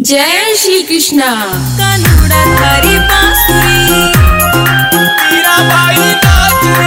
जय श्री कृष्णा। कानूड़ा थारी बांसुरी मीरा बाई नाचरी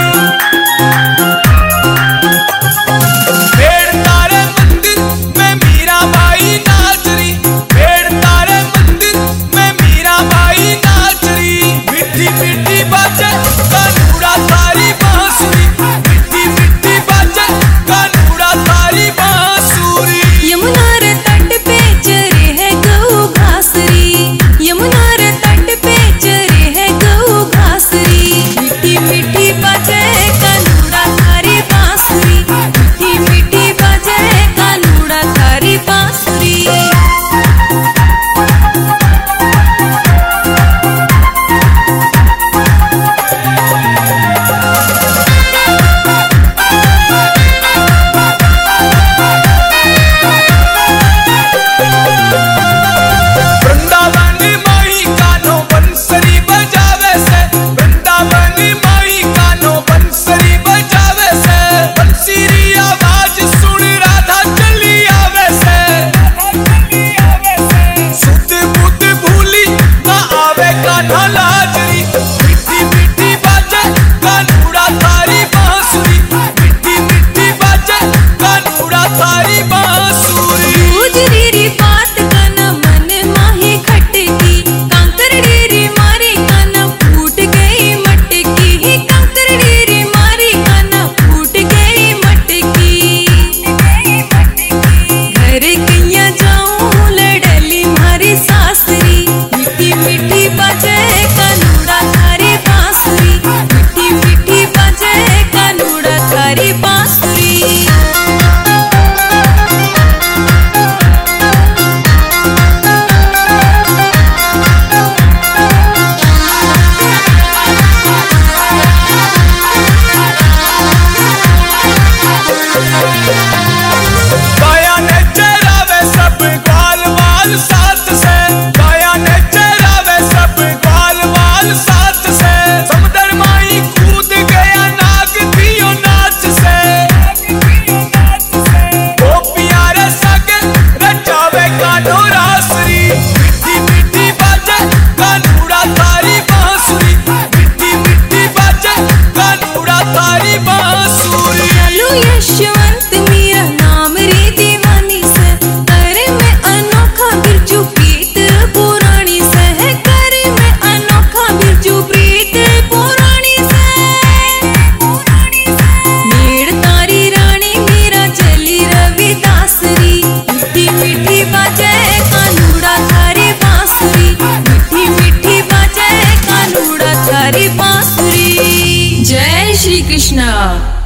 भेड़ तारे मंदिर में मीरा बाई नाचरी भेड़ तारे मंदिर में मीरा बाई नाचरी मिठी मिठी बाजे कानूड़ा थारी बांसुरी मिठी मिठी बाजे कानूड़ा थारी बांसुरी। यमुना रे तट पे चरे है गऊ घासरी यमुना रे तट पे चरे है गऊ घासरी मीठी मीठी बाजे कानूड़ा थारी बांसुरी मीठी मीठी बाजे कानूड़ा थारी बांसुरी। वृंदावनी माई कानो बंसरी बजावे से वृंदावनी माई कानो बंसरी बजावे से बंसीरी आवाज सुन राधा चली आवे से सुध बुध भूली ना आवे कान्हा लाजरी मिठी मिठी बाजे कानूड़ा थारी बांसुरी मिठी मिठी बाजे कानूड़ा थारी बांसुरी। गुजरी री बात कन मन माही खटकी कांकर डेरी मारी कन फूट गई मटकी कांकर डेरी मारी कन फूट गई मटकी घर कैया जाऊं लड़ली मारी सासरी मीठी मीठी बाजे कानूड़ा थारी बांसुरी मीठी मीठी बाजे कानूड़ा थारी बांसुरी। गाया ने चरावे सब ग्वाल वाल साथ से गाया ने चरावे सब ग्वाल वाल साथ से समुद्र माई कूद गया नाग दियो नाच से ओ प्यारे सगे रचावे कानो रासरी मिठी मिठी बाजे कानूड़ा थारी बांसुरी मिठी मिठी बाजे कानूड़ा थारी बांसुरी। चलो यशवंत मेरा नाम रे दीवानी से करे में अनोखा बिरजू प्रीत पुरानी से है करे में अनोखा बिरजू प्रीत पुरानी से मेड़ तारी रानी मेरा चली रविदासरी मीठी मीठी बाजे कानूड़ा थारी बांसुरी मीठी मीठी बाजे कानूड़ा थारी बांसुरी। जय श्री कृष्णा।